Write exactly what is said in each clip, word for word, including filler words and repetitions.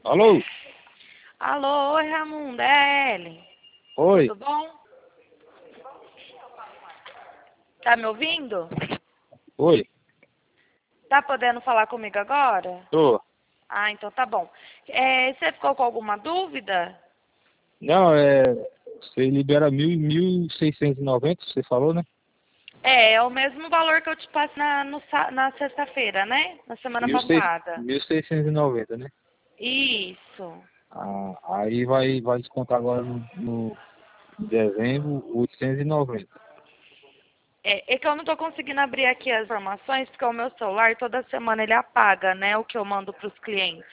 Alô? Alô, oi Ramunda, é Ellen. Oi. Tudo bom? Tá me ouvindo? Oi. Tá podendo falar comigo agora? Tô. Ah, então tá bom. É, você ficou com alguma dúvida? Não, é... Você libera mil, mil seiscentos e noventa, você falou, né? É, é o mesmo valor que eu te passei na, no sa- na sexta-feira, né? Na semana Mil seis- passada. mil seiscentos e noventa, né? Isso. Ah, aí vai, vai descontar agora no, no dezembro oitocentos e noventa. É, é que eu não tô conseguindo abrir aqui as informações, porque o meu celular toda semana ele apaga, né, o que eu mando para os clientes.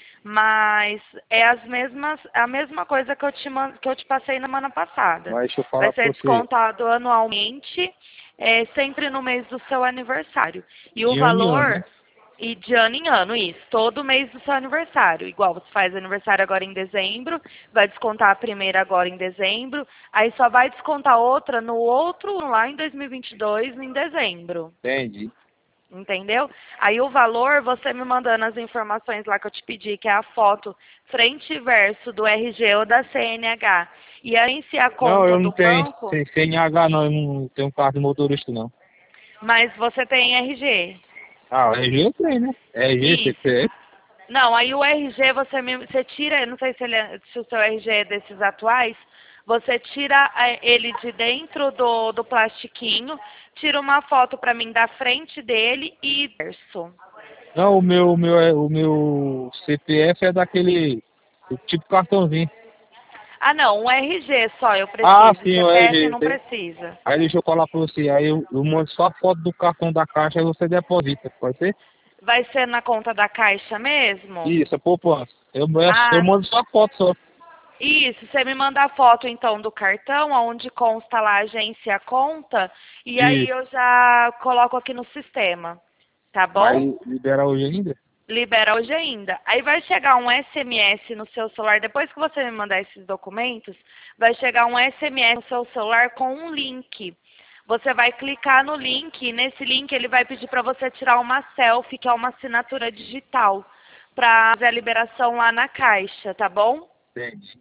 Mas é as mesmas, a mesma coisa que eu te man- que eu te passei na semana passada. Mas deixa eu Vai falar pra ser você. descontado anualmente, é, sempre no mês do seu aniversário. E o De ano em ano, valor né? e de ano em ano, isso, todo mês do seu aniversário. Igual você faz aniversário agora em dezembro, vai descontar a primeira agora em dezembro, aí só vai descontar outra no outro lá em dois mil e vinte e dois, em dezembro. Entendi. Entendeu? Aí o valor, você me mandando as informações lá que eu te pedi, que é a foto frente e verso do R G ou da C N H, e aí se a Não, conta eu não do tenho banco, C- CNH não, eu não tenho carro de motorista não. mas você tem R G. Ah, R G eu tenho, né? R G, Isso. C P F. Não, aí o R G você, me, você tira, não sei se, ele é- se o seu R G é desses atuais, você tira eh, ele de dentro do, do plastiquinho, tira uma foto pra mim da frente dele e verso. Não, o meu, o meu, é- o meu C P F é daquele, o tipo cartãozinho. Ah não, um R G só eu Ah, preciso, sim, o C P F R G. não Tem. precisa. Aí deixa eu falar pra você, aí eu, eu mando só a foto do cartão da caixa e você deposita, pode ser? Vai ser na conta da Caixa mesmo? Isso, é poupança. Eu, eu, eu Ah, mando só a foto só. isso, você me manda a foto então do cartão, onde consta lá a agência e a conta, e aí Isso. eu já coloco aqui no sistema, tá Vai bom? liberar hoje ainda? Libera hoje ainda. Aí vai chegar um S M S no seu celular, depois que você me mandar esses documentos, vai chegar um S M S no seu celular com um link. Você vai clicar no link e nesse link ele vai pedir para você tirar uma selfie, que é uma assinatura digital, para fazer a liberação lá na Caixa, tá bom? Entendi.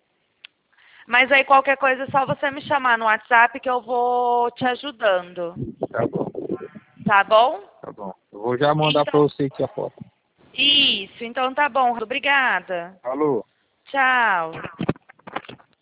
Mas aí qualquer coisa é só você me chamar no WhatsApp que eu vou te ajudando, Tá bom, tá bom? tá bom. Eu vou já mandar pra Então, você aqui a foto. isso, então tá bom. Obrigada. Alô? Tchau.